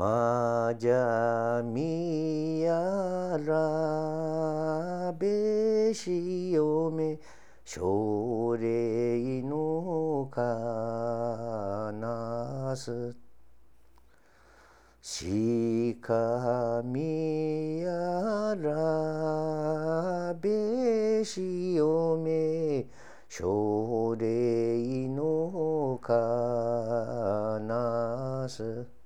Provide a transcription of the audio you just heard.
マジャミヤラベシオメ奨励のかなすシカミヤラベシオメ奨励のかなす